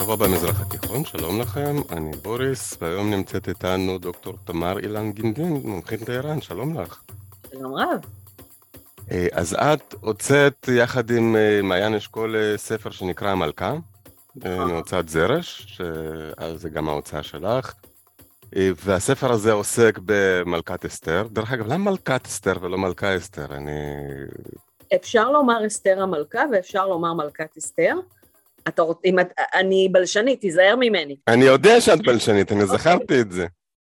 שבוע במזרח התיכון, שלום לכם, אני בוריס, והיום נמצאת איתנו דוקטור תמר אילן גינדין, מומחית טהרן, שלום לך. שלום רב. אז את הוצאת יחד עם מעיין אשכול ספר שנקרא המלכה, מהוצאת זרש, שזה גם ההוצאה שלך, והספר הזה עוסק במלכת אסתר. דרך אגב, למה מלכת אסתר ולא מלכה אסתר? אפשר לומר אסתר המלכה ואפשר לומר מלכת אסתר. אני בלשנית, תיזהר ממני. אני יודע שאת בלשנית, אני זכרתי את זה.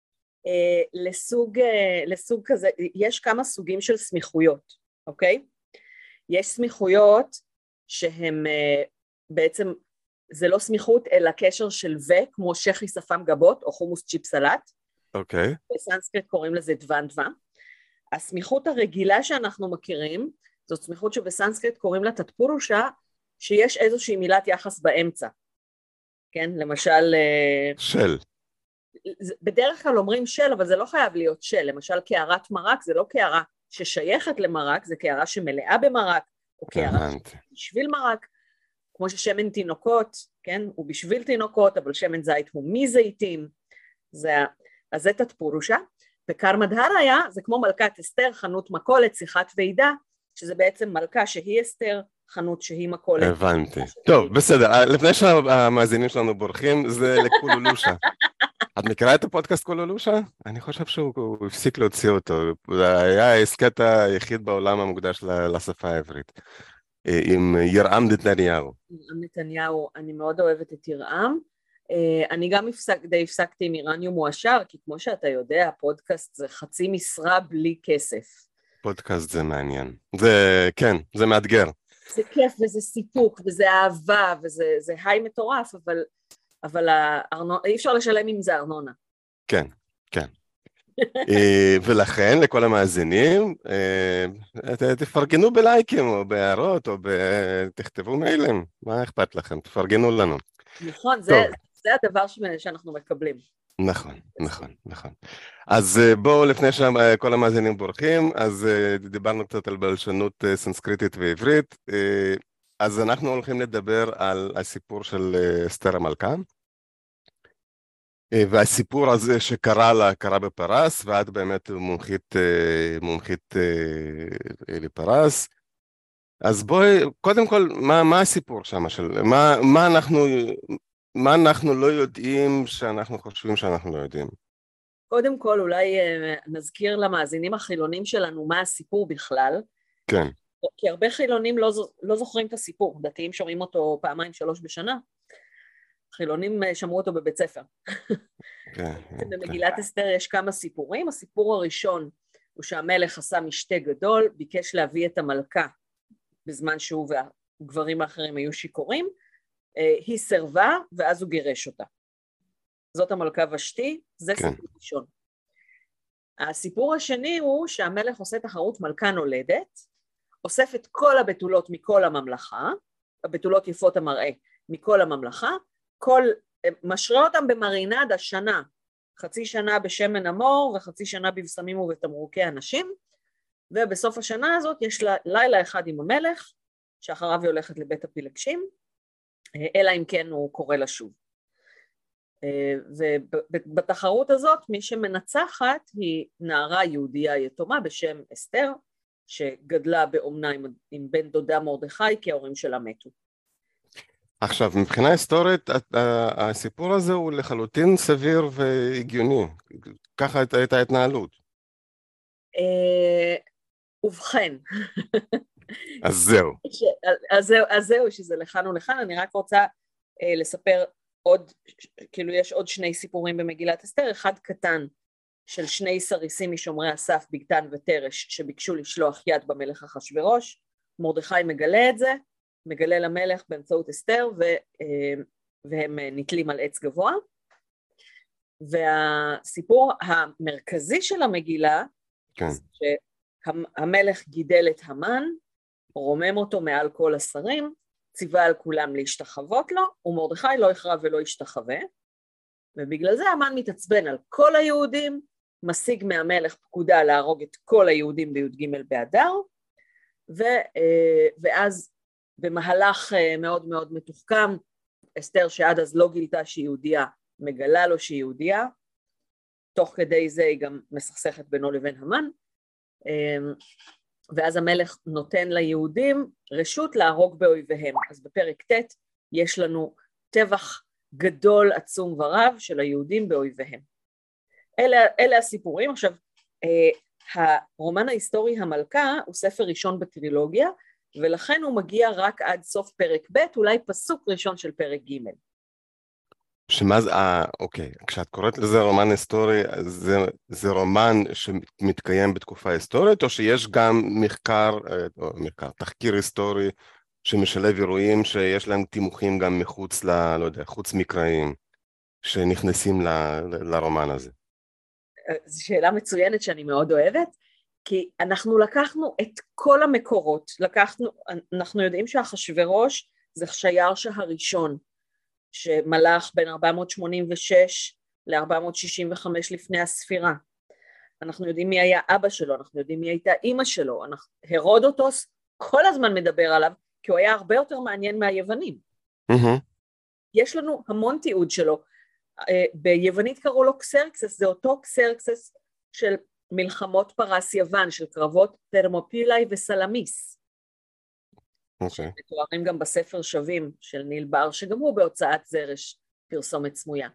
לסוג כזה, יש כמה סוגים של סמיכויות, אוקיי? יש סמיכויות שהן בעצם, זה לא סמיכות אלא קשר של כמו שחי שפם גבות או חומוס צ'יפ סלט. אוקיי. בסנסקריט קוראים לזה דוון דווה. הסמיכות הרגילה שאנחנו מכירים, זאת סמיכות שבסנסקריט קוראים לה תתפורושה, שיש איזושהי מילת יחס באמצע, כן? למשל... של. בדרך כלל אומרים של, אבל זה לא חייב להיות של. למשל, קערת מרק זה לא קערה ששייכת למרק, זה קערה שמלאה במרק, או קערה בשביל מרק, כמו ששמן תינוקות, כן? הוא בשביל תינוקות, אבל שמן זית הוא מזיתים. אז זה תתפורושה. וקרמדהריה זה כמו מלכת אסתר, חנות מכולת, שיחת ועידה, שזה בעצם מלכה שהיא אסתר, חנות שהיא מכולת. הבנתי. טוב, בסדר. לפני שהמאזינים שלנו בורחים, זה לקולולושה. את מכירה את הפודקאסט קולולושה? אני חושב שהוא הפסיק להוציא אותו. זה היה העסקת היחיד בעולם המוקדש לשפה העברית. עם ירעם נתניהו. ירעם נתניהו, אני מאוד אוהבת את ירעם. אני גם הפסקתי עם איראניום מואשר, כי כמו שאתה יודע, הפודקאסט זה חצי משרה בלי כסף. פודקאסט זה מעניין. כן, זה מאתגר. זה כיף וזה סיפוק וזה אהבה וזה היי מטורף, אבל אי אפשר לשלם עם זה ארנונה. כן, כן. ולכן לכל המאזינים, תפרגנו בלייקים או בהערות או תכתבו מיילים, מה אכפת לכם? תפרגנו לנו. נכון, זה הדבר שאנחנו מקבלים. נכון, נכון, נכון. אז בואו, לפני שכל המאזינים בורחים, אז דיברנו קצת על בלשנות סנסקריטית ועברית, אז אנחנו הולכים לדבר על הסיפור של אסתר המלכה, והסיפור הזה שקרה לה, קרה בפרס, ואת באמת מומחית לפרס. אז בואי, קודם כל, מה הסיפור שם מה אנחנו לא יודעים שאנחנו חושבים שאנחנו לא יודעים? קודם כל, אולי נזכיר למאזינים החילונים שלנו מה הסיפור בכלל. כן. כי הרבה חילונים לא זוכרים את הסיפור, דתיים שומעים אותו 2-3 בשנה, חילונים שמעו אותו בבית ספר. במגילת אסתר יש כמה סיפורים. הסיפור הראשון הוא שהמלך עשה משתה גדול, ביקש להביא את המלכה בזמן שהוא והגברים האחרים היו שיכורים, היא סרבה ואז הוא גירש אותה. זאת המלכה ושתי, זה סיפור ראשון. הסיפור השני הוא שהמלך עושה תחרות מלכה נולדת, אוסף את כל הבתולות מכל הממלכה, הבתולות יפות המראה מכל הממלכה, משרה אותם במרינד השנה, חצי שנה בשמן המור וחצי שנה בבשמים ובתמרוקי הנשים, ובסוף השנה הזאת יש לה לילה אחד עם המלך, שאחריו היא הולכת לבית הפילגשים, אלא אם כן הוא קורא לה שוב. ובתחרות הזאת מי שמנצחת היא נערה יהודייה יתומה בשם אסתר, שגדלה באומנה עם בן דודה מרדכי כי ההורים שלה מתו. עכשיו, מבחינה היסטורית, הסיפור הזה הוא לחלוטין סביר והגיוני. ככה הייתה ההתנהלות. ובכן. אז זהו. אז זהו, שזה לכאן ולכאן. אני רק רוצה לספר עוד, כאילו יש עוד 2 סיפורים במגילת אסתר, אחד קטן של 2 סריסים משומרי הסף, בגתן ותרש, שביקשו לשלוח יד במלך אחשוורוש. מרדכי מגלה את זה, מגלה למלך באמצעות אסתר, והם נתלים על עץ גבוה. והסיפור המרכזי של המגילה, כן. שהמלך גידל את המן, רומם אותו מעל כל השרים, ציווה על כולם להשתחוות לו, ומרדכי לא הכרע ולא השתחווה, ובגלל זה המן מתעצבן על כל היהודים, משיג מהמלך פקודה להרוג את כל היהודים בי"ג באדר, ואז במהלך מאוד מאוד מתוחכם, אסתר שעד אז לא גילתה שהיא יהודייה, מגלה לו שהיא יהודייה, תוך כדי זה היא גם מסכסכת בינו לבין המן, ואז המלך נותן ליהודים רשות להרוג באויביהם. אז בפרק ט' יש לנו טבח גדול, עצום ורב של היהודים באויביהם. אלה הסיפורים. עכשיו, הרומן ההיסטורי המלכה הוא ספר ראשון בטרילוגיה, ולכן הוא מגיע רק עד סוף פרק ב', אולי פסוק ראשון של פרק ג'. שמה זה, אוקיי, כשאת קוראת לזה רומן היסטורי, זה רומן שמתקיים בתקופה היסטורית, או שיש גם תחקיר היסטורי שמשלב אירועים שיש להם תימוכים גם מחוץ לא יודע, חוץ מקראיים, שנכנסים לרומן הזה? זו שאלה מצוינת שאני מאוד אוהבת, כי אנחנו לקחנו את כל המקורות, אנחנו יודעים שאחשוורוש זה חשיירשה הראשון, שמלך בין 486 ל-465 לפני הספירה. אנחנו יודעים מי היה אבא שלו, אנחנו יודעים מי הייתה אימא שלו, הרודוטוס כל הזמן מדבר עליו, כי הוא היה הרבה יותר מעניין מהיוונים. יש לנו המון תיעוד שלו, ביוונית קראו לו קסרקסס, זה אותו קסרקסס של מלחמות פרס יוון, של קרבות תרמופילאי וסלמיס. מתוארים גם בספר שווים של ניל בר, שגם הוא בהוצאת זרש, פרסומת סמויה.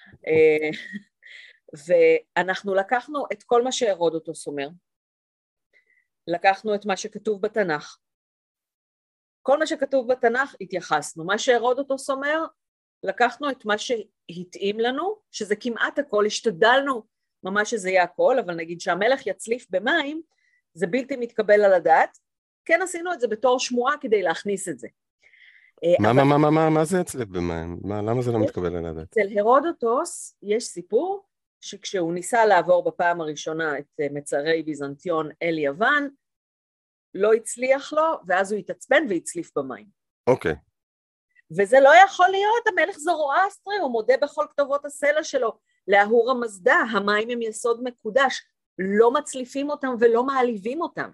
ואנחנו לקחנו את כל מה שהרודוטוס אומר, לקחנו את מה שכתוב בתנ"ך, כל מה שכתוב בתנ"ך התייחסנו, מה שהרודוטוס אומר, לקחנו את מה שהתאים לנו, שזה כמעט הכל, השתדלנו ממש שזה יהיה הכל, אבל נגיד שהמלך יצליף במים, זה בלתי מתקבל על הדעת, כן עשינו את זה בתור שמועה כדי להכניס את זה. מה זה יצליף במים? למה זה לא מתקבל על הדעת? אצל הרודוטוס יש סיפור, שכשהוא ניסה לעבור בפעם הראשונה את מצרי ביזנטיון אל יוון, לא הצליח לו, ואז הוא התעצבן והצליף במים. אוקיי. וזה לא יכול להיות, המלך זורואסטרי, הוא מודה בכל כתובות הסלע שלו, לאהורה מזדה, המים הם יסוד מקודש, לא מצליפים אותם ולא מעליבים אותם.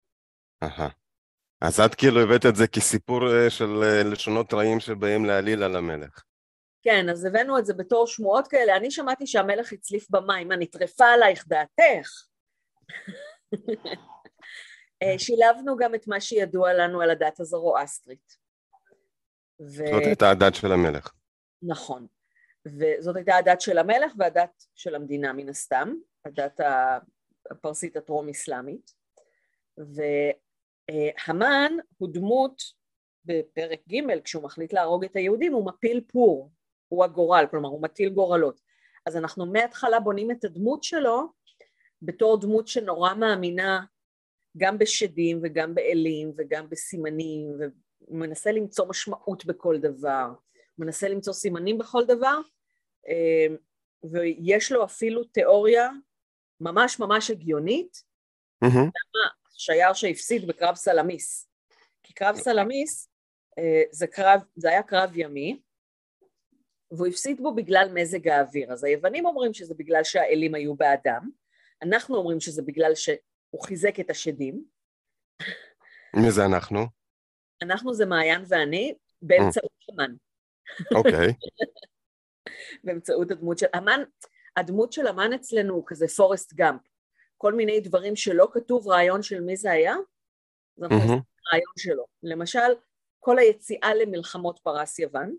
אז את כאילו הבאת את זה כסיפור של לשונות רעים שבאים להעליל על המלך. כן, אז הבאנו את זה בתור שמועות כאלה, אני שמעתי שהמלך הצליף במים, מה נטרפה עלייך דעתך? שילבנו גם את מה שידוע לנו על הדת הזורואסטרית. זאת הייתה הדת של המלך. נכון, וזאת הייתה הדת של המלך והדת של המדינה מן הסתם, הדת הפרסית הטרום-אסלאמית, והמן הוא דמות בפרק ג' כשהוא מחליט להרוג את היהודים, הוא מפיל פור, הוא הגורל, כלומר הוא מטיל גורלות. אז אנחנו מההתחלה בונים את הדמות שלו בתור דמות שנורא מאמינה גם בשדים וגם באלים וגם בסימנים, הוא מנסה למצוא משמעות בכל דבר, הוא מנסה למצוא סימנים בכל דבר, ויש לו אפילו תיאוריה ממש ממש הגיונית, למה שייר שהפסיד בקרב סלמיס, כי קרב סלמיס זה היה קרב ימי, והוא הפסיד בו בגלל מזג האוויר, אז היוונים אומרים שזה בגלל שהאלים היו באדם, אנחנו אומרים שזה בגלל שהוא חיזק את השדים. מי זה אנחנו? אנחנו זה מעיין ואני, באמצעות המן. אוקיי. באמצעות הדמות של המן, הדמות של המן אצלנו הוא כזה פורסט גאמפ, כל מיני דברים שלא כתוב רעיון של מי זה היה, זה רעיון שלו. למשל, כל היציאה למלחמות פרס יוון,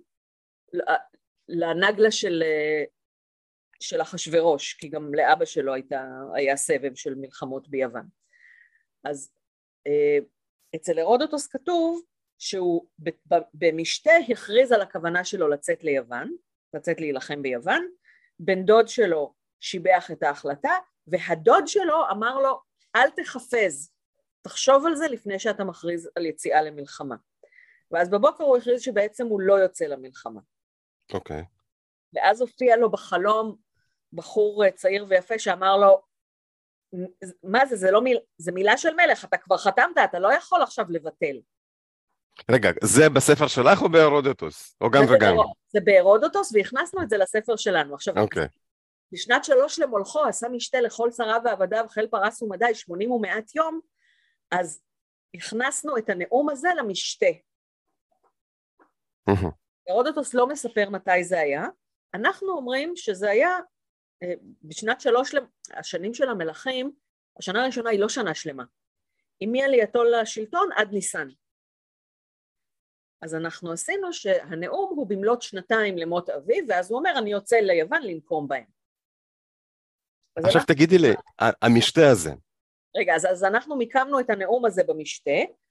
לנגלה של אחשוורוש, כי גם לאבא שלו היה סבב של מלחמות ביוון. אז אצל הרודוטוס כתוב שהוא במשתה הכריז על הכוונה שלו לצאת ליוון, לצאת להילחם ביוון, בן דוד שלו שיבח את ההחלטה, והדוד שלו אמר לו, אל תחפז, תחשוב על זה לפני שאתה מכריז על יציאה למלחמה. ואז בבוקר הוא הכריז שבעצם הוא לא יוצא למלחמה. אוקיי. ואז הופיע לו בחלום בחור צעיר ויפה שאמר לו, מה זה, זה מילה של מלך, אתה כבר חתמת, אתה לא יכול עכשיו לבטל. רגע, זה בספר שלך או בהרודוטוס? או גם וגם? זה בהרודוטוס, והכנסנו את זה לספר שלנו. עכשיו, אוקיי. בשנת 3 למולכו, עשה משתה לכל שריו ועבדיו, חיל פרס ומדי, 80 ומעט יום, אז הכנסנו את הנאום הזה למשתה. הרודוטוס לא מספר מתי זה היה, אנחנו אומרים שזה היה בשנת השנים של המלכים, השנה הראשונה היא לא שנה שלמה, היא מעלייתו לשלטון עד ניסן. אז אנחנו עשינו שהנאום הוא במלאת 2 למות אביו, ואז הוא אומר, אני יוצא ליוון לנקום בהם. עכשיו תגידי לי, המשתה הזה. רגע, אז אנחנו מיקמנו את הנאום הזה במשתה,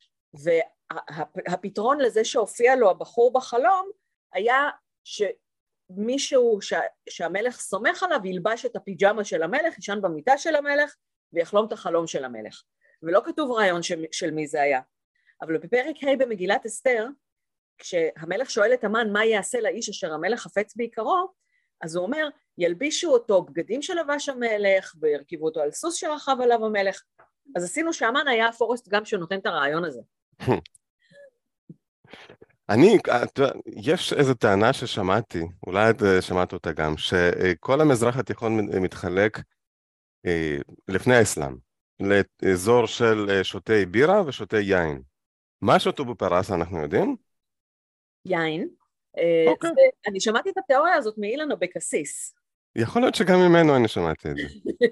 והפתרון לזה שהופיע לו הבחור בחלום, היה שמישהו שהמלך סומך עליו, ילבש את הפיג'מה של המלך, ישן במיטה של המלך, ויחלום את החלום של המלך. ולא כתוב רעיון של מי זה היה. אבל בפרק ה' במגילת אסתר, כשהמלך שואל את המן מה יעשה לאיש אשר המלך חפץ בעיקרו, אז הוא אומר, ילבישו אותו בגדים שלבש המלך, וירכיבו אותו על סוס שרכב עליו המלך. אז עשינו שהמן היה הפורסט גם שנותן את הרעיון הזה. יש איזו טענה ששמעתי, אולי את שמעת אותה גם, שכל המזרח התיכון מתחלק לפני האסלאם, לאזור של שותי בירה ושותי יין. מה שותו בפרס אנחנו יודעים? יין. אני שמעתי את התיאוריה הזאת מאילן אבקסיס. יכול להיות שגם ממנו אני שמעתי את זה.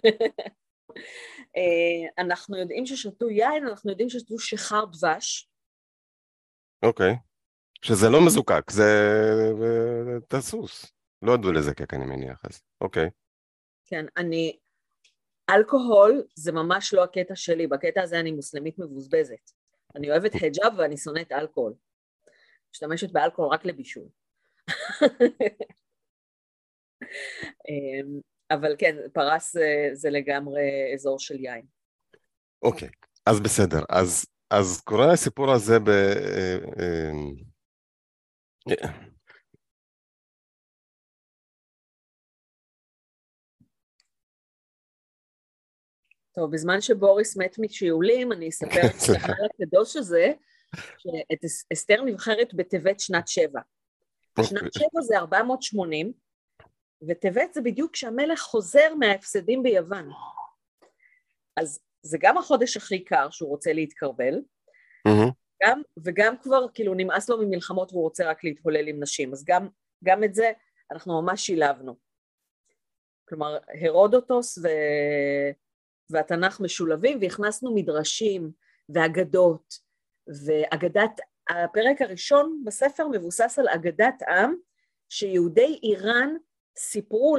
אנחנו יודעים ששתו יין, אנחנו יודעים ששתו שיכר דבש. אוקיי. שזה לא מזוקק, זה תסוס. לא ידעו לזקק, אני מניח, אז אוקיי. כן, אלכוהול זה ממש לא הקטע שלי, בקטע הזה אני מוסלמית מבוזבזת. אני אוהבת היג'אב ואני שונאת אלכוהול. משתמשת באלכוהול רק לבישול. אבל כן, פרס זה לגמרי אזור של יין. אוקיי, אז בסדר. אז קורא הסיפור הזה טוב, בזמן שבוריס מת משיעולים, אני אספר על הקדוש הזה, שאת אסתר נבחרת בטבת שנת 7. שנת 7 זה 480, וטבת זה בדיוק כשהמלך חוזר מההפסדים ביוון. אז זה גם החודש הכי קר שהוא רוצה להתקרבל, וגם כבר כאילו נמאס לו ממלחמות והוא רוצה רק להתהולל עם נשים, אז גם את זה אנחנו ממש שילבנו. כלומר, הרודוטוס והתנ"ך משולבים, והכנסנו מדרשים ואגדות, הפרק הראשון בספר מבוסס על אגדת עם, שיהודי איראן סיפרו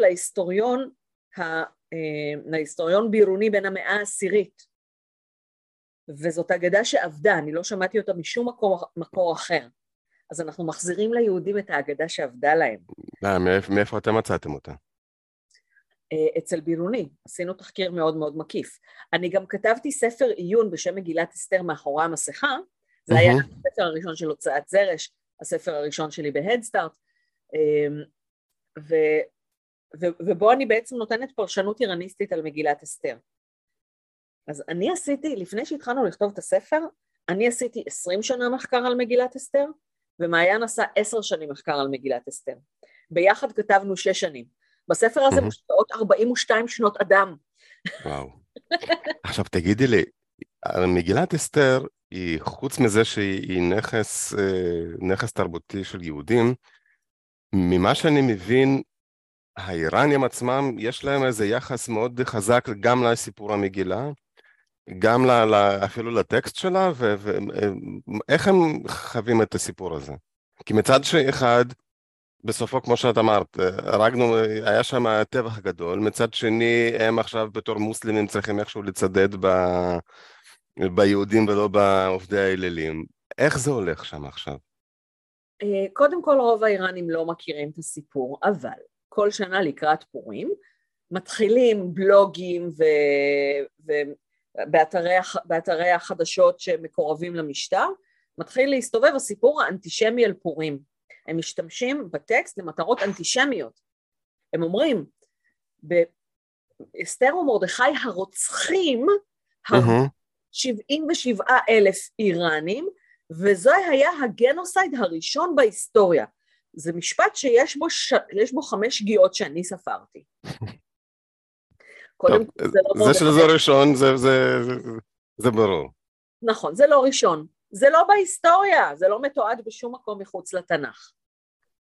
להיסטוריון בירוני בין המאה העשירית, וזאת אגדה שעבדה, אני לא שמעתי אותה משום מקור אחר, אז אנחנו מחזירים ליהודים את האגדה שעבדה להם. מאיפה אתם מצאתם אותה? אצל בירוני, עשינו תחקיר מאוד מאוד מקיף. אני גם כתבתי ספר עיון בשם מגילת אסתר מאחורי המסכה, זה היה הספר הראשון של הוצאת זרש, הספר הראשון שלי בהדסטארט, ובו אני בעצם נותנת פרשנות איראניסטית על מגילת אסתר. אז אני עשיתי, לפני שהתחלנו לכתוב את הספר, אני עשיתי 20 שנה מחקר על מגילת אסתר, ומעיין עשה 10 שנים מחקר על מגילת אסתר. ביחד כתבנו 6 שנים. בספר הזה מושקעות 42 שנות אדם. וואו. עכשיו תגידי לי, מגילת אסתר היא חוץ מזה שהיא נכס תרבותי של יהודים, ממה שאני מבין, האיראנים עצמם יש להם איזה יחס מאוד חזק גם לסיפור המגילה, גם אפילו לטקסט שלה, ואיך הם חווים את הסיפור הזה? כי מצד אחד, בסופו כמו שאת אמרת, היה שם טבח גדול, מצד שני הם עכשיו בתור מוסלמים צריכים איכשהו לצדד ביהודים ולא בעובדי האלילים. איך זה הולך שם עכשיו? קודם כל רוב האיראנים לא מכירים את הסיפור, אבל כל שנה לקראת פורים מתחילים בלוגים ובאתרי החדשות שמקורבים למשטר, מתחיל להסתובב הסיפור האנטישמי על פורים. הם משתמשים בטקסט למטרות אנטישמיות. הם אומרים, באסתר ומרדכי הרוצחים 77,000 איראנים, וזה היה הגנוסייד הראשון בהיסטוריה. זה משפט שיש בו 5 שגיאות שאני ספרתי. טוב, זה שזה ראשון, זה ברור. נכון, זה לא ראשון. זה לא בהיסטוריה, זה לא מתועד בשום מקום מחוץ לתנ"ך.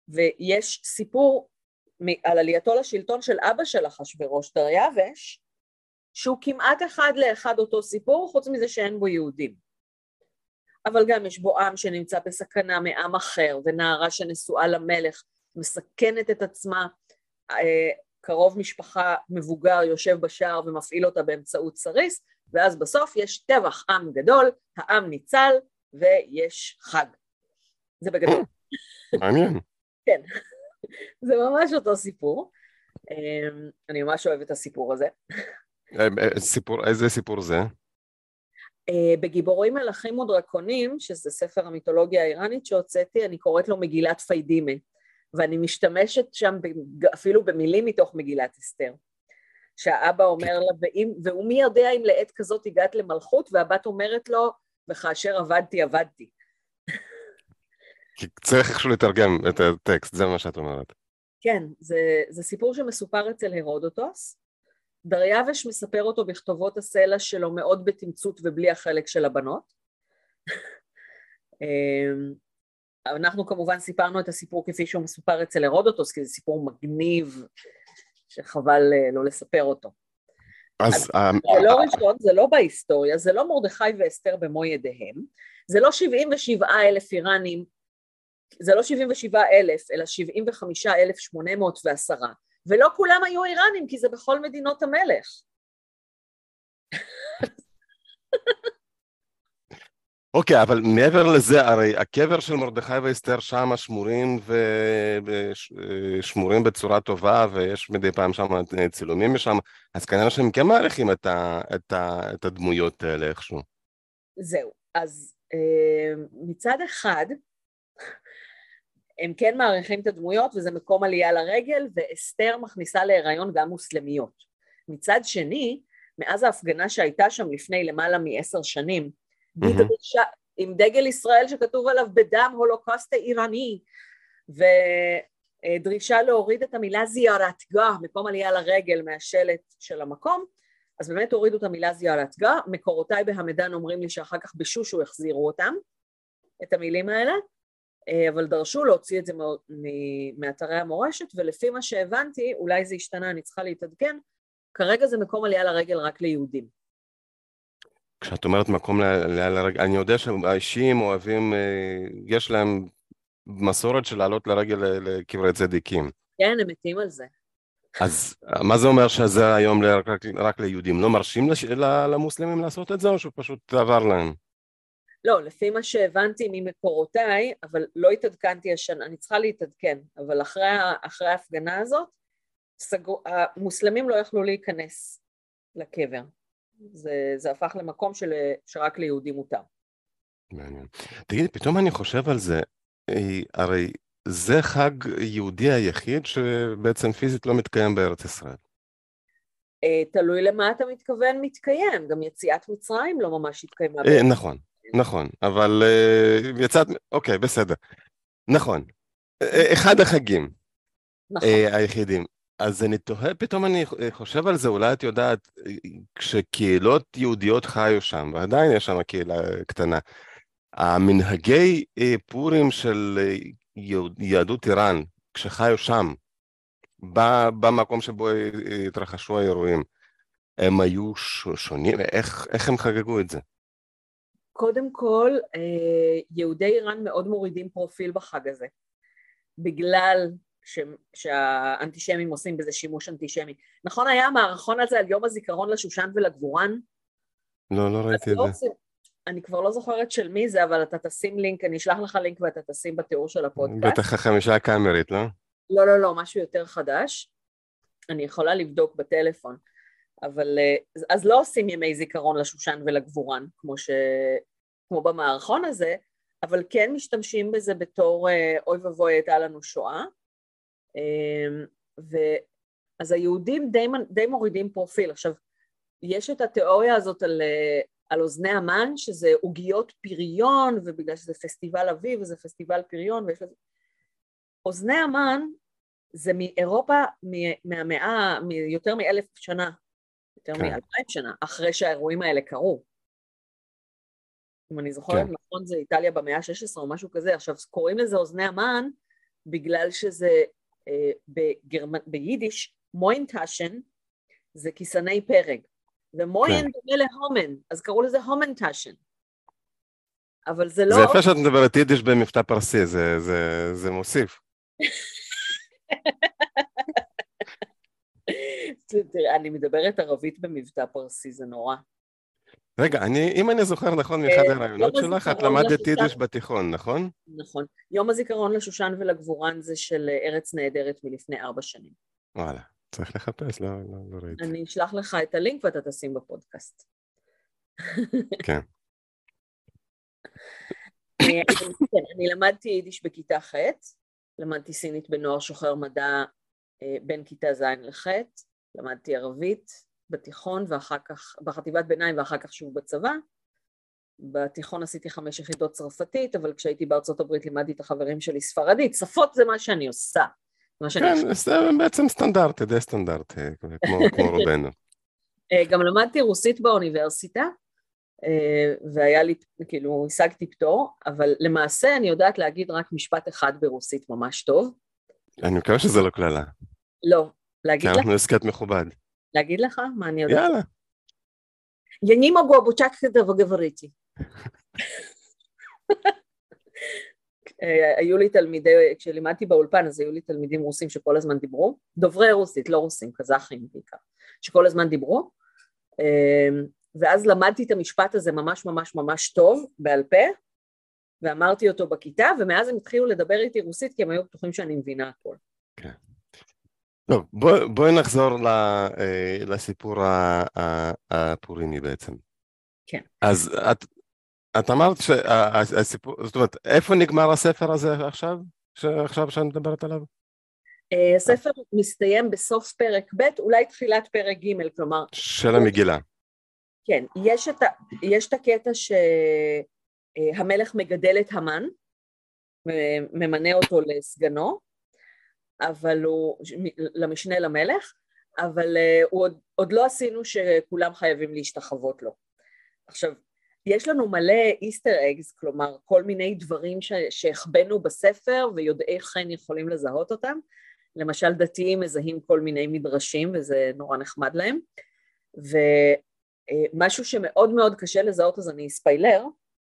ויש סיפור על עלייתו לשלטון של אבא של אחשוורוש, דריווש, שהוא כמעט אחד לאחד אותו סיפור, חוץ מזה שאין בו יהודים. אבל גם יש בו עם שנמצא בסכנה מעם אחר, ונערה שנשואה למלך, מסכנת את עצמה, קרוב משפחה מבוגר יושב בשער ומפעיל אותה באמצעות סריס, ואז בסוף יש טבח עם גדול, העם ניצל, ויש חג. זה בגדול. מעניין. כן, זה ממש אותו סיפור. אני ממש אוהבת את הסיפור הזה. איזה סיפור זה? בגיבורים מלכים ודרקונים, שזה ספר המיתולוגיה האיראנית שהוצאתי, אני קוראת לו מגילת פיידימה, ואני משתמשת שם אפילו במילים מתוך מגילת אסתר, שהאבא אומר לה, והוא מי יודע אם לעת כזאת הגעת למלכות, והבת אומרת לו, וכאשר עבדתי, עבדתי. כי צריך איכשהו לתרגם את הטקסט, זה מה שאת אומרת. כן, זה סיפור שמסופר אצל הרודוטוס, דריווש מספר אותו בכתובות הסלע שלו מאוד בתמצות ובלי החלק של הבנות. אנחנו כמובן סיפרנו את הסיפור כפי שהוא מסופר אצל הרודוטוס, כי זה סיפור מגניב שחבל לא לספר אותו. אז זה לא ראשון, זה לא בהיסטוריה, זה לא מרדכי ואסתר במו ידיהם, זה לא 77,000 איראנים, זה לא 77,000, אלא 75,810, ולא כולם היו איראנים, כי זה בכל מדינות המלך. אוקיי, אבל מעבר לזה, הרי הקבר של מרדכי ואסתר שם שמורים בצורה טובה, ויש מדי פעם שם צילומים משם, אז כנראה שהם כן מעריכים את הדמויות האלה איכשהו. זהו, אז מצד אחד, הם כן מעריכים את הדמויות, וזה מקום עלייה לרגל, ואסתר מכניסה להיריון גם מוסלמיות. מצד שני, מאז ההפגנה שהייתה שם לפני למעלה מ10 שנים, דרישה, עם דגל ישראל שכתוב עליו בדם הולוקוסט האיראני, ודרישה להוריד את המילה זיארתגה, מקום עלייה לרגל מהשלט של המקום, אז באמת הורידו את המילה זיארתגה, מקורותיי בהמדן אומרים לי שאחר כך בשושו החזירו אותם, את המילים האלה, אבל דרשו להוציא את זה מאתרי המורשת, ולפי מה שהבנתי, אולי זה השתנה, אני צריכה להתעדכן, כרגע זה מקום עלייה לרגל רק ליהודים. כשאת אומרת מקום עלייה לרגל, אני יודע שהאישים אוהבים, יש להם מסורת של לעלות לרגל לקברי צדיקים. כן, הם מתים על זה. אז מה זה אומר שזה היום רק ליהודים? לא מרשים למוסלמים לעשות את זה, או שהוא פשוט עבר להם? לא, לפי מה שהבנתי ממקורותיי, אבל לא התעדכנתי השנה, אני צריכה להתעדכן, אבל אחרי ההפגנה הזאת, המוסלמים לא יכלו להיכנס לקבר. זה הפך למקום שרק ליהודים מותר. מעניין. תגידי, פתאום אני חושב על זה, הרי זה חג יהודי היחיד שבעצם פיזית לא מתקיים בארץ ישראל. תלוי למה אתה מתקיים, גם יציאת מצרים לא ממש התקיימה. נכון. נכון, אבל יצאת, אוקיי, בסדר. נכון, אחד החגים היחידים. אז אני תוהה, פתאום אני חושב על זה, אולי את יודעת, כשקהילות יהודיות חיו שם, ועדיין יש שם קהילה קטנה, המנהגי פורים של יהדות איראן, כשחיו שם, במקום שבו התרחשו האירועים, הם היו שונים, איך הם חגגו את זה? קודם כל, יהודי איראן מאוד מורידים פרופיל בחג הזה, בגלל שהאנטישמים עושים בזה שימוש אנטישמי. נכון היה המערכון הזה על יום הזיכרון לשושן ולגבורן? לא ראיתי את זה. אני כבר לא זוכרת של מי זה, אבל אתה תשים לינק, אני אשלח לך לינק ואתה תשים בתיאור של הפודקאסט. בטח 5 קאמרית, לא? לא, משהו יותר חדש. אני יכולה לבדוק בטלפון. אבל אז לא עושים ימי זיכרון לשושן ולגבורן, כמו במערכון הזה, אבל כן משתמשים בזה בתור אוי ובוי הייתה לנו שואה, אז היהודים די מורידים פרופיל. עכשיו, יש את התיאוריה הזאת על אוזני המן, שזה עוגיות פריון, ובגלל שזה פסטיבל אביב, וזה פסטיבל פריון, ויש לזה... אוזני המן זה מאירופה, יותר מ1,000 שנה, יותר מ2,000 שנה, אחרי שהאירועים האלה קרו. אם אני זוכרת נכון, זה איטליה במאה ה-16 או משהו כזה. עכשיו, קוראים לזה אוזני המן, בגלל שזה ביידיש, מוינטשן זה כיסני פרק, ומוין דומה להומן, אז קראו לזה הומנטשן. אבל זה לא... זה יפה שאת מדברת יידיש במבטא פרסי, זה מוסיף. תראה, אני מדברת ערבית במבטא פרסי, זה נורא. רגע, אם אני זוכר נכון מאחד הרעיונות שלך, את למדת יידיש בתיכון, נכון? נכון. יום הזיכרון לשושן ולגבורן זה של ארץ נהדרת מלפני 4 שנים. וואלה, צריך לחפש, לא ראיתי. אני אשלח לך את הלינק ואתה תשים בפודקאסט. כן. אני למדתי יידיש בכיתה ח', למדתי סינית בנוער שוחר מדע בין כיתה ז' לח', למדתי ערבית בתיכון ואחר כך, בחטיבת ביניים ואחר כך שוב בצבא. בתיכון עשיתי 5 יחידות צרפתית, אבל כשהייתי בארצות הברית לימדתי את החברים שלי ספרדית. שפות זה מה שאני עושה. כן, זה בעצם סטנדרטי, די סטנדרטי, כמו רובנו. גם למדתי רוסית באוניברסיטה, והיה לי, כאילו, השגתי פטור, אבל למעשה אני יודעת להגיד רק משפט אחד ברוסית ממש טוב. אני מקווה שזה לא כללה. לא, להגיד לך? כי אנחנו הסכת מכובד. להגיד לך? מה אני יודעת? יאללה. Я не могу обучать, когда вы говорите. היו לי תלמידי, כשלימדתי באולפן, אז היו לי תלמידים רוסים שכל הזמן דיברו, דוברי רוסית, לא רוסים, קזחים בעיקר, שכל הזמן דיברו, ואז למדתי את המשפט הזה ממש ממש ממש טוב, בעל פה, ואמרתי אותו בכיתה, ומאז הם התחילו לדבר איתי רוסית, כי הם היו בטוחים שאני מבינה הכל. כן. טוב, בואי נחזור לסיפור הפורימי בעצם. כן. אז את אמרת שהסיפור, זאת אומרת, איפה נגמר הספר הזה עכשיו שאני מדברת עליו? הספר מסתיים בסוף פרק ב', אולי תחילת פרק ג', כלומר... של המגילה. כן, יש את הקטע שהמלך מגדל את המן, ממנה אותו לסגנו, אבל הוא, למשנה למלך, אבל עוד לא עשינו שכולם חייבים להשתחוות לו. עכשיו, יש לנו מלא איסטר אגס, כלומר כל מיני דברים שהחבנו בספר ויודעי חן יכולים לזהות אותם, למשל דתיים מזהים כל מיני מדרשים וזה נורא נחמד להם, ומשהו שמאוד מאוד קשה לזהות, אז אני אספיילר,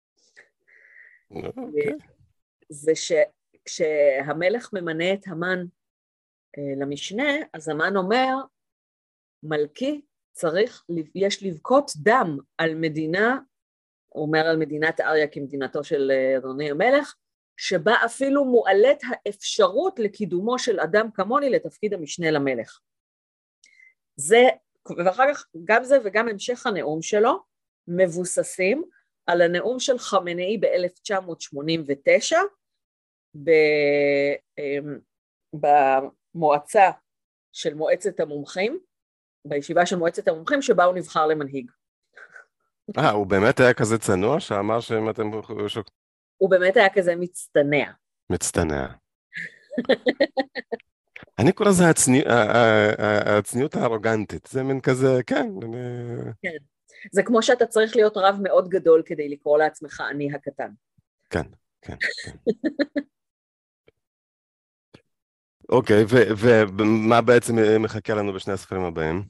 זה שכשהמלך ממנה את המן למשנה, אז המן אומר, מלכי יש לבכות דם על מדינה, הוא אומר על מדינת אריה כמדינתו של אדוני המלך, שבה אפילו מועלת האפשרות לקידומו של אדם כמוני לתפקיד המשנה למלך. זה, ואחר כך גם זה וגם המשך הנאום שלו, מבוססים על הנאום של חמינאי ב-1989, במועצה של מועצת המומחים, בישיבה של מועצת המומחים שבה הוא נבחר למנהיג. הוא באמת היה כזה צנוע שאמר שאם אתם... הוא באמת היה כזה מצטנע. מצטנע. אני קורא לזה הצניעות הארוגנטית, זה מין כזה, כן. כן, זה כמו שאתה צריך להיות רב מאוד גדול כדי לקרוא לעצמך אני הקטן. כן, כן, כן. אוקיי, ומה בעצם מחכה לנו בשני הספרים הבאים?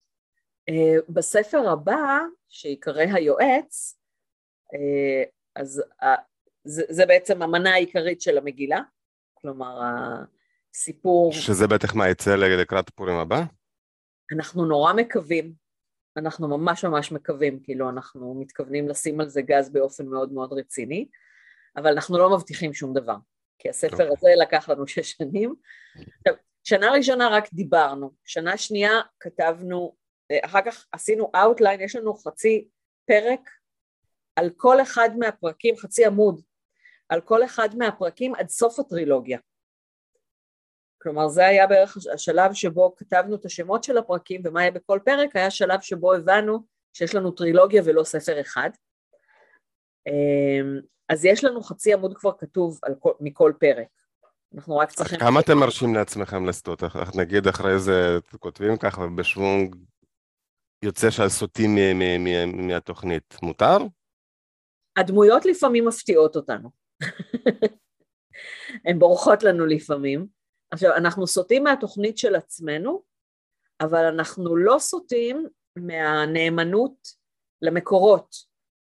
בספר הבא, שיקרא היועץ, אז זה בעצם המנה העיקרית של המגילה, כלומר הסיפור... שזה בטח מה יצא לקראת פורים הבא? אנחנו נורא מקווים, אנחנו ממש ממש מקווים, כאילו אנחנו מתכוונים לשים על זה גז באופן מאוד מאוד רציני, אבל אנחנו לא מבטיחים שום דבר, כי הספר הזה לקח לנו 6 שנים. עכשיו, שנה ראשונה רק דיברנו, שנה שנייה כתבנו, אחר כך עשינו אאוטליין, יש לנו חצי פרק על כל אחד מהפרקים, חצי עמוד, על כל אחד מהפרקים עד סוף הטרילוגיה. כלומר, זה היה בערך השלב שבו כתבנו את השמות של הפרקים, ומה היה בכל פרק, היה שלב שבו הבנו שיש לנו טרילוגיה ולא ספר אחד. אז יש לנו חצי עמוד כבר כתוב מכל פרק. אנחנו רק צריכים... כמה אתם מרשים לעצמכם לסטות? נגיד אחרי זה כותבים ככה בשוונג יוצא שהסוטים מהתוכנית. מותר? הדמויות לפעמים מפתיעות אותנו. הן בורחות לנו לפעמים. עכשיו, אנחנו סוטים מהתוכנית של עצמנו, אבל אנחנו לא סוטים מהנאמנות למקורות.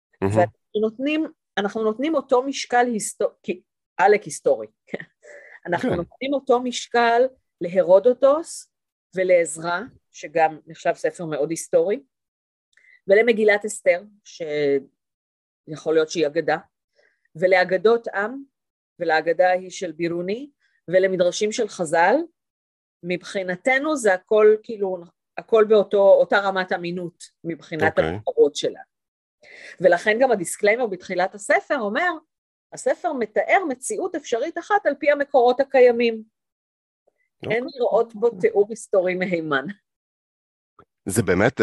ואנחנו נותנים אותו משקל עלק היסטורי. אנחנו נותנים אותו משקל להרודוטוס ולעזרא, שגם נחשב ספר מאוד היסטורי, ולמגילת אסתר, שיכול להיות שהיא אגדה, ולאגדות עם, ולאגדה היא של בירוני, ולמדרשים של חז"ל. מבחינתנו זה הכל כאילו, הכל באותה רמת אמינות, מבחינת המקורות שלה. ולכן גם הדיסקליימר בתחילת הספר אומר, הספר מתאר מציאות אפשרית אחת על פי המקורות הקיימים. אין לראות בו תיאור היסטורי מהימן. זה באמת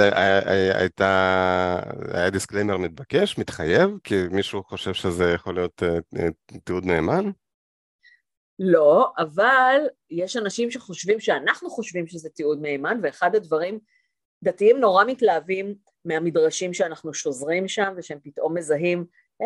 היה דיסקליימר מתבקש, מתחייב, כי מישהו חושב שזה יכול להיות תיעוד נאמן? לא, אבל יש אנשים שחושבים, שאנחנו חושבים שזה תיעוד מהימן, ואחד הדברים, דתיים נורא מתלהבים מהמדרשים שאנחנו שוזרים שם, ושהם פתאום מזהים,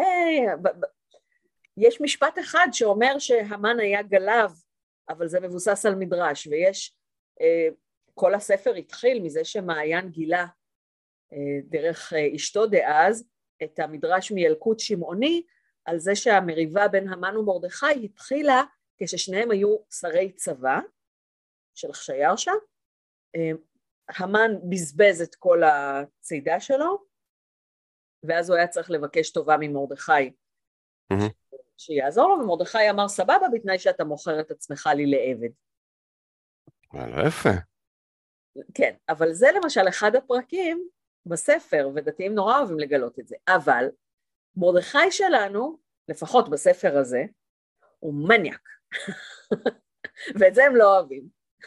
יש משפט אחד שאומר שהמן היה גלב, אבל זה מבוסס על מדרש, ויש, כל הספר התחיל מזה שמעיין גילה, דרך אשתו דאז, את המדרש מילקוט שמעוני, על זה שהמריבה בין המן ומרדכי התחילה, כששניהם היו שרי צבא של חשיארשה, המן בזבז את כל הצידה שלו, ואז הוא היה צריך לבקש טובה ממרדכי, שיעזור לו, ומרדכי אמר סבבה, בתנאי שאתה מוכר את עצמך לי לעבד. לא יפה. כן, אבל זה למשל אחד הפרקים בספר, ודתיים נורא אוהבים לגלות את זה, אבל מרדכי שלנו, לפחות בספר הזה, הוא מניאק, ואת זה הם לא אוהבים.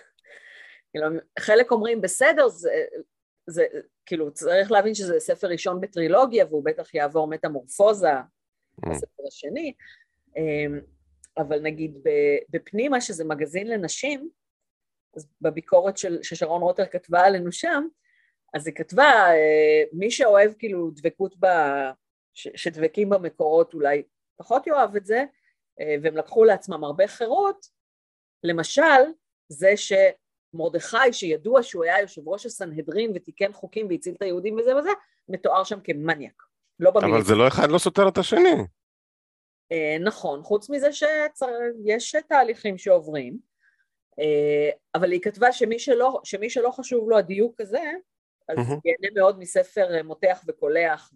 חלק אומרים בסדר, זה כאילו צריך להבין שזה ספר ראשון בטרילוגיה, והוא בטח יעבור מטמורפוזה בספר השני, אבל נגיד בפנימה, שזה מגזין לנשים, אז בביקורת ששרון רוטר כתבה עלינו שם, אז היא כתבה, מי שאוהב כאילו דבקות שדבקים במקורות אולי פחות יאהב את זה, והם לקחו לעצמם הרבה חירות, למשל, זה שמרדכי, שידוע שהוא היה יושב ראש הסנהדרין ותיקן חוקים והציל את היהודים וזה וזה, מתואר שם כמניאק. לא אבל זה לא אחד לא סותר את השני. נכון, חוץ מזה שיש תהליכים שעוברים, אבל היא כתבה שמי שלא חשוב לו הדיוק הזה, אז יהנה מאוד מספר מותח וקולח.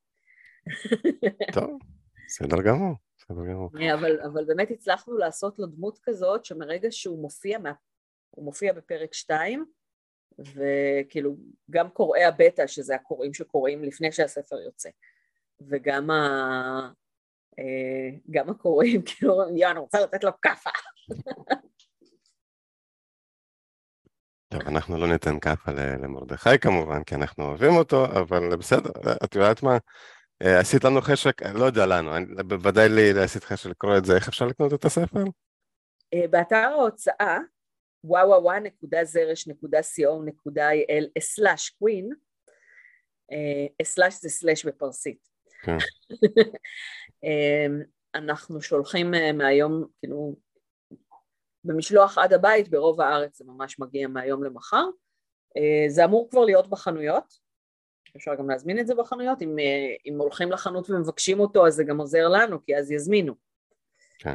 טוב, בסדר גמור. אבל באמת הצלחנו לעשות לו דמות כזאת, שמרגע שהוא מופיע בפרק 2, וכאילו גם קוראי הבטא, שזה הקוראים שקוראים לפני שהספר יוצא, וגם גם הקוראים, כאילו, אני רוצה לתת לו כפה. טוב, אנחנו לא ניתן כפה למרדכי כמובן, כי אנחנו אוהבים אותו, אבל בסדר, את יודעת מה? עשית לנו חשק, לא יודע לנו, בוודאי לי עשית חשק לקרוא את זה, איך אפשר לקנות את הספר? באתר ההוצאה, www.zersh.co.il/queen, סלש זה סלש בפרסית. אנחנו שולחים מהיום, כאילו, במשלוח עד הבית, ברוב הארץ זה ממש מגיע מהיום למחר, זה אמור כבר להיות בחנויות, אפשר גם להזמין את זה בחנויות, אם הולכים לחנות ומבקשים אותו, אז זה גם עוזר לנו, כי אז יזמינו. כן.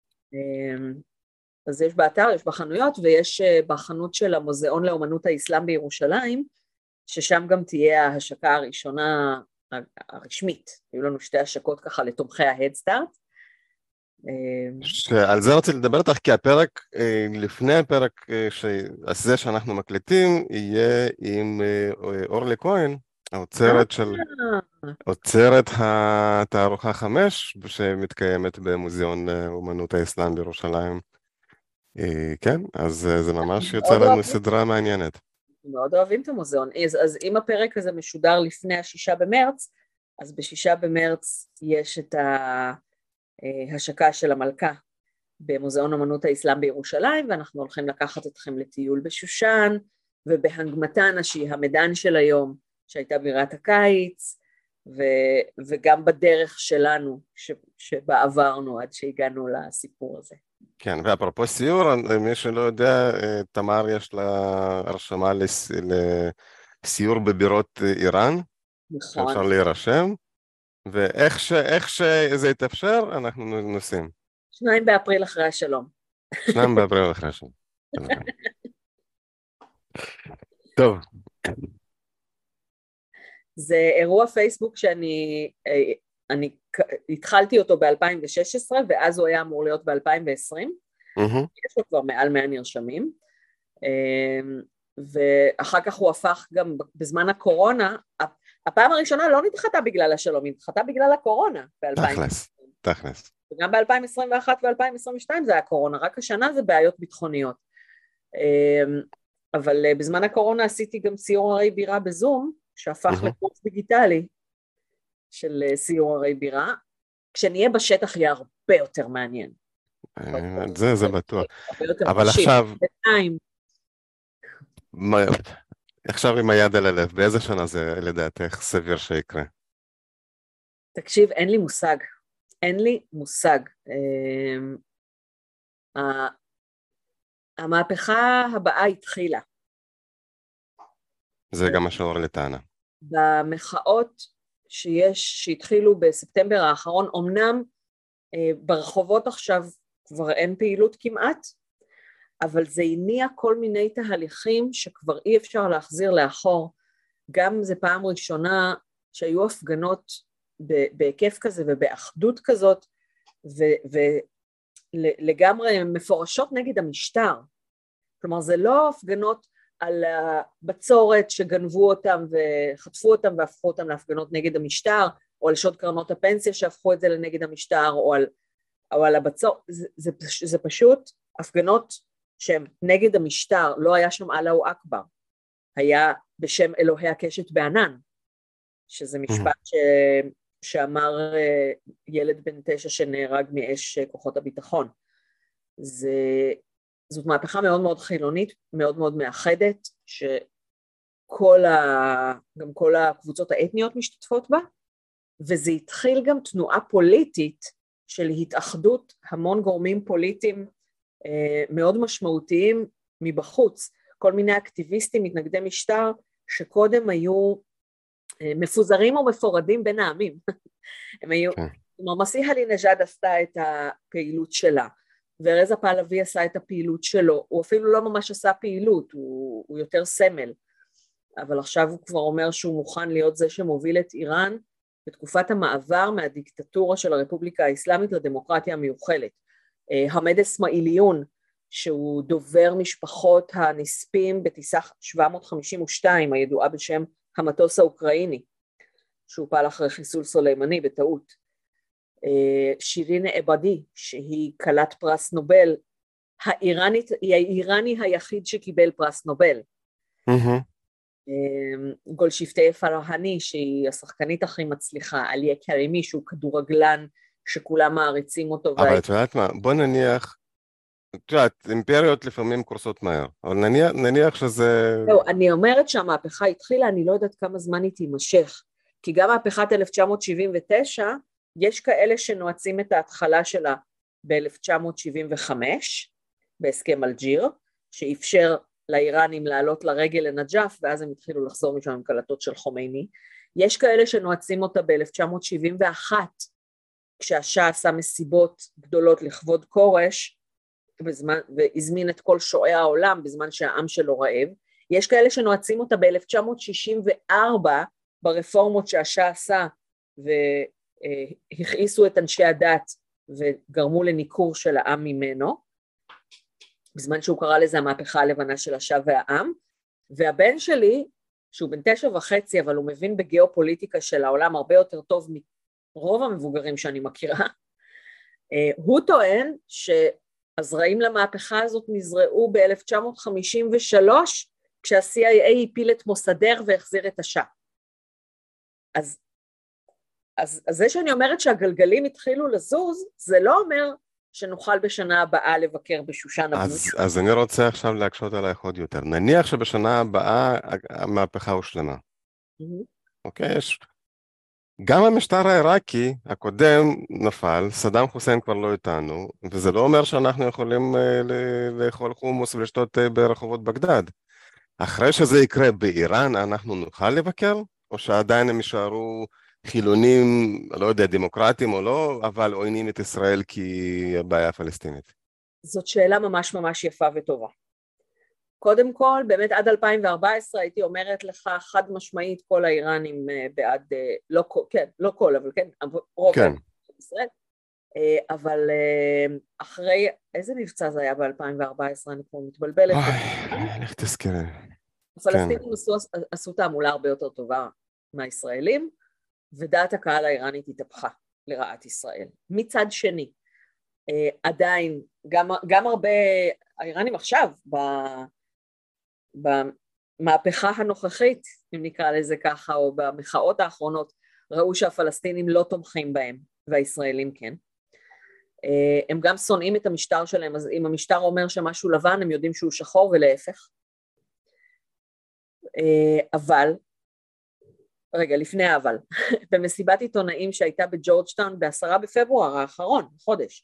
אז יש באתר, יש בחנויות, ויש בחנות של המוזיאון לאומנות האסלאם בירושלים, ששם גם תהיה ההשקה הראשונה הרשמית. היו לנו 2 השקות ככה לתומכי ההדסטארט. על זה רציתי לדבר איתך, כי הפרק, לפני הפרק הזה שאנחנו מקליטים, יהיה עם אורלי כהן, אוצרת התערוכה 5, שמתקיימת במוזיאון אומנות האסלאם בירושלים. כן, אז זה ממש יוצא לנו סדרה מעניינת. מאוד אוהבים את המוזיאון. אז אם הפרק הזה משודר לפני ה6 במרץ, אז ב6 במרץ יש את ההשקה של המלכה במוזיאון אומנות האסלאם בירושלים, ואנחנו הולכים לקחת אתכם לטיול בשושן, ובהנגמתנה שהיא המדען של היום, שהייתה בירת הקיץ, וגם בדרך שלנו שבה עברנו עד שהגענו לסיפור הזה. כן, ואפרופו סיור, מי שלא יודע, תמר יש לה הרשמה לסיור בבירות איראן, שאפשר נכון. להירשם, איך שזה יתאפשר, אנחנו נוסעים. 2 באפריל אחרי השלום. 2 באפריל אחרי השם. טוב, זה אירוע פייסבוק שאני התחלתי אותו ב-2016, ואז הוא היה אמור להיות ב-2020. יש לו כבר מעל 100 נרשמים. ואחר כך הוא הפך גם בזמן הקורונה, הפעם הראשונה לא נדחתה בגלל השלום, היא נדחתה בגלל הקורונה תכלס. וגם ב-2021 ו-2022 זה היה קורונה, רק השנה זה בעיות ביטחוניות. אבל בזמן הקורונה עשיתי גם סיור ערי בירה בזום, שהפך לקורס דיגיטלי של סיור ערי בירה, כשנהיה בשטח יהיה הרבה יותר מעניין. זה בטוח. אבל עכשיו עם היד על הלב, באיזה שנה זה לדעתך סביר שיקרה? תקשיב, אין לי מושג. אין לי מושג. המהפכה הבאה התחילה. זה גם מה שאורלי טענה. במחאות שהתחילו בספטמבר האחרון, אמנם ברחובות עכשיו כבר אין פעילות כמעט, אבל זה הניע כל מיני תהליכים שכבר אי אפשר להחזיר לאחור. גם זה פעם ראשונה שהיו הפגנות בהיקף כזה ובאחדות כזאת, ולגמרי מפורשות נגד המשטר. כלומר, זה לא הפגנות על הבצורת שגנבו אותם וחטפו אותם והפכו אותם להפגנות נגד המשטר, או על שוד קרנות הפנסיה שהפכו את זה לנגד המשטר, או על הבצורת. זה פשוט הפגנות שהן נגד המשטר. לא היה שם אללהו אכבר, היה בשם אלוהי הקשת בענן, שזה משפט שאמר ילד בן 9 שנהרג מאש כוחות הביטחון. זאת מהפכה מאוד מאוד חילונית, מאוד מאוד מאחדת, גם כל הקבוצות האתניות משתתפות בה, וזה התחיל גם תנועה פוליטית של התאחדות המון גורמים פוליטיים מאוד משמעותיים מבחוץ, כל מיני אקטיביסטים מתנגדי משטר שקודם היו מפוזרים או מפורדים בין העמים. הם היו, מסי אלינג'אד עשתה את הפעילות שלה, ורזה פהלוי עשה את הפעילות שלו, הוא אפילו לא ממש עשה פעילות, הוא יותר סמל, אבל עכשיו הוא כבר אומר שהוא מוכן להיות זה שמוביל את איראן בתקופת המעבר מהדיקטטורה של הרפובליקה האסלאמית לדמוקרטיה המיוחלת. חמד אסמאעיליון, שהוא דובר משפחות הנספים בטיסה 752, הידועה בשם המטוס האוקראיני, שהוא פעל אחרי חיסול סולימני בטעות. שירין אבדי, שהיא כלת פרס נובל, האיראני היחיד שקיבל פרס נובל. גולשיפטה פרהני, שהיא השחקנית הכי מצליחה, עליה קרימי, שהוא כדורגלן שכולם מעריצים אותו. אבל את יודעת מה, בוא נניח, את יודעת, אימפריות לפעמים קורסות מהר, אבל נניח שזה... לא, אני אומרת שהמהפכה התחילה, אני לא יודעת כמה זמן היא תימשך, כי גם מהפכת 1979, יש כאלה שנועצים את ההתחלה שלה ב-1975, בהסכם אלג'יר, שאפשר לאיראנים לעלות לרגל לנג'ף, ואז הם התחילו לחזור משם עם קלטות של חומייני. יש כאלה שנועצים אותה ב-1971, כשהשאה עשה מסיבות גדולות לכבוד כורש, והזמין את כל שועי העולם בזמן שהעם שלו רעב. יש כאלה שנועצים אותה ב-1964, ברפורמות שהשאה עשה, והכעיסו את אנשי הדת, וגרמו לניקור של העם ממנו, בזמן שהוא קרא לזה המהפכה הלבנה של השאה והעם. והבן שלי, שהוא בן 9.5, אבל הוא מבין בגיאופוליטיקה של העולם הרבה יותר טוב מרוב המבוגרים שאני מכירה, הוא טוען שהזרעים למהפכה הזאת נזרעו ב-1953, כשה-CIA הפיל את מוסדר והחזיר את השאה. אז זה שאני אומרת שהגלגלים התחילו לזוז, זה לא אומר שנוכל בשנה הבאה לבקר בשושן הבניה. אז אני רוצה עכשיו להקשות עלייך עוד יותר. נניח שבשנה הבאה המהפכה הושלמה. אוקיי, גם המשטר העיראקי הקודם נפל, סדאם חוסיין כבר לא איתנו, וזה לא אומר שאנחנו יכולים לאכול חומוס ולשתות ברחובות בגדד. אחרי שזה יקרה באיראן, אנחנו נוכל לבקר, או שעדיין הם יישארו חילונים, לא יודע, דמוקרטים או לא, אבל עוינים את ישראל כי הבעיה הפלסטינית? זאת שאלה ממש ממש יפה וטובה. קודם כל, באמת עד 2014 הייתי אומרת לך חד משמעית כל האיראנים בעד, לא כל, אבל כן, רוב כן. ישראל, אבל אחרי, איזה מבצע זה היה ב-2014? אני כבר מתבלבלת. איך תזכירי. הפלסטינים עשו תעמולה הרבה יותר טובה מהישראלים, ודעת הקהל האיראנית התהפכה לרעת ישראל. מצד שני, עדיין, גם הרבה האיראנים עכשיו, במהפכה הנוכחית, אם נקרא לזה ככה, או במחאות האחרונות, ראו שהפלסטינים לא תומכים בהם, והישראלים כן. הם גם שונאים את המשטר שלהם, אז אם המשטר אומר שמשהו לבן, הם יודעים שהוא שחור ולהפך. אבל, רגע, לפני האבל, במסיבת עיתונאים שהייתה בג'ורג'טאון ב10 בפברואר האחרון, חודש,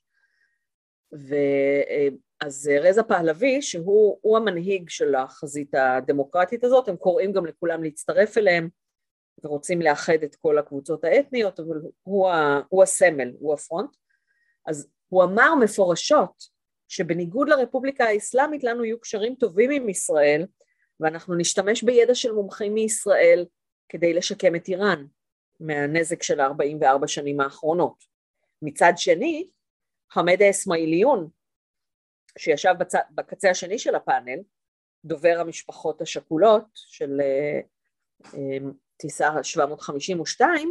אז רזה פהלוי, שהוא המנהיג של החזית הדמוקרטית הזאת, הם קוראים גם לכולם להצטרף אליהם, ורוצים לאחד את כל הקבוצות האתניות, אבל הוא הסמל, הוא הפרונט. אז הוא אמר מפורשות, שבניגוד לרפובליקה האסלאמית, לנו יהיו קשרים טובים עם ישראל, ואנחנו נשתמש בידע של מומחים מישראל, כדי לשקם את איראן, מהנזק של 44 שנים האחרונות. מצד שני, חמד האסמאעיליון, שישב בקצה השני של הפאנל, דובר המשפחות השכולות של טיסה 752,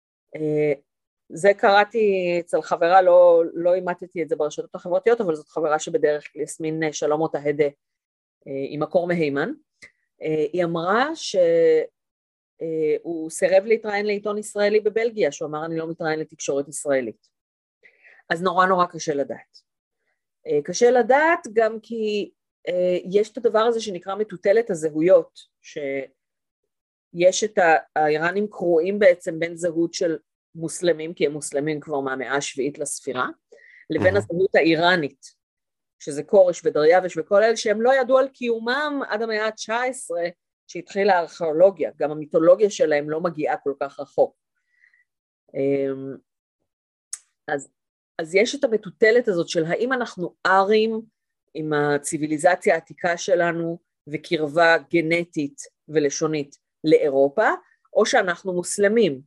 זה קראתי אצל חברה, לא אימתתי את זה ברשתות החברתיות, אבל זאת חברה שבדרך כלל יסמין שלום אותה הדה עם מקור מהימן, היא אמרה שהוא סירב להתראיין לעיתון ישראלי בבלגיה, שהוא אמר אני לא מתראיין לתקשורת ישראלית. אז נורא קשה לדעת. קשה לדעת גם כי יש את הדבר הזה שנקרא מטוטלת הזהויות, שיש את האיראנים קרואים בעצם בין זהות של מוסלמים, כי הם מוסלמים כבר מהמאה השביעית לספירה, לבין הזהות האיראנית, שזה קורש ודריווש וכל אלה שהם לא ידעו על קיומם עד המאה ה-19 שהתחילה הארכיאולוגיה, גם המיתולוגיה שלהם לא מגיעה כל כך רחוק. אז יש את המטוטלת הזאת של האם אנחנו ארים עם הציביליזציה העתיקה שלנו וקרבה גנטית ולשונית לאירופה, או שאנחנו מוסלמים.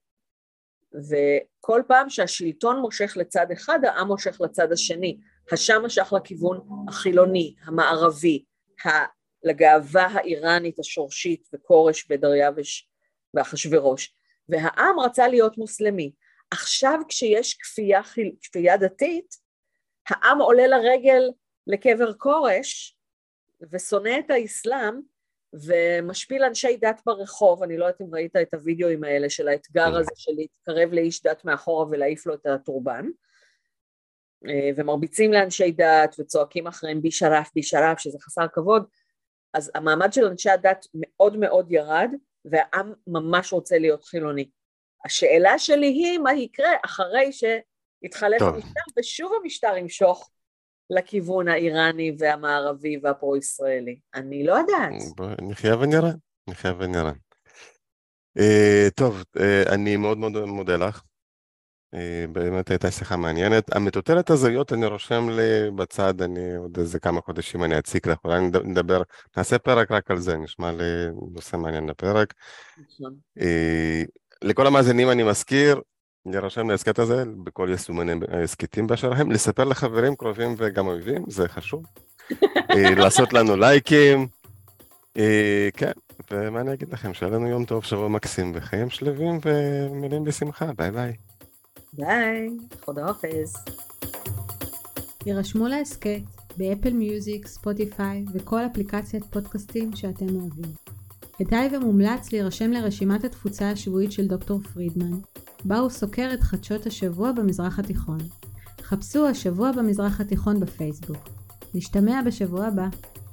וכל פעם שהשלטון מושך לצד אחד, העם מושך לצד השני. השם משך לכיוון החילוני, המערבי, לגאווה האיראנית השורשית וקורש ודריווש ואחשוורוש. והעם רצה להיות מוסלמי. עכשיו כשיש כפייה דתית, העם עולה לרגל לקבר קורש, ושונא את האסלאם, ומשפיל אנשי דת ברחוב. אני לא יודעת אם ראית את הוידאוים האלה של האתגר הזה של להתקרב לאיש דת מאחורה ולהעיף לו את הטורבן, ומרביצים לאנשי דת וצועקים אחריהם בי שרף, שזה חסר כבוד. אז המעמד של אנשי הדת מאוד מאוד ירד, והעם ממש רוצה להיות חילוני. השאלה שלי היא מה יקרה אחרי שיתחלף המשטר, ושוב המשטר ימשוך לכיוון האיראני והמערבי והפרו-ישראלי. אני לא יודעת. נחיה ונראה. טוב, אני מאוד מאוד מודה לך. באמת הייתה שיחה מעניינת. המטוטלת הזהויות אני רושם לי בצד, אני עוד איזה כמה חודשים אני אציק לך, אולי נדבר, נעשה פרק רק על זה, נשמע לי נושא מעניין לפרק. לכל המאזינים אני מזכיר, להירשם להסקט הזה בכל יישומני הסקטים באשר הם, לספר לחברים קרובים וגם אויבים, זה חשוב. לעשות לנו לייקים, כן, ומה אני אגיד לכם, שיהיה לנו יום טוב, שבוע מקסים וחיים שלווים ומילים בשמחה, ביי ביי. ביי, חודה אופז. הירשמו להסקט באפל מיוזיק, ספוטיפיי וכל אפליקציית פודקאסטים שאתם אוהבים. כדאי ומומלץ להירשם לרשימת התפוצה השבועית של דוקטור פרידמן, בה הוא סוקר את חדשות השבוע במזרח התיכון. חפשו השבוע במזרח התיכון בפייסבוק. נשתמע בשבוע הבא.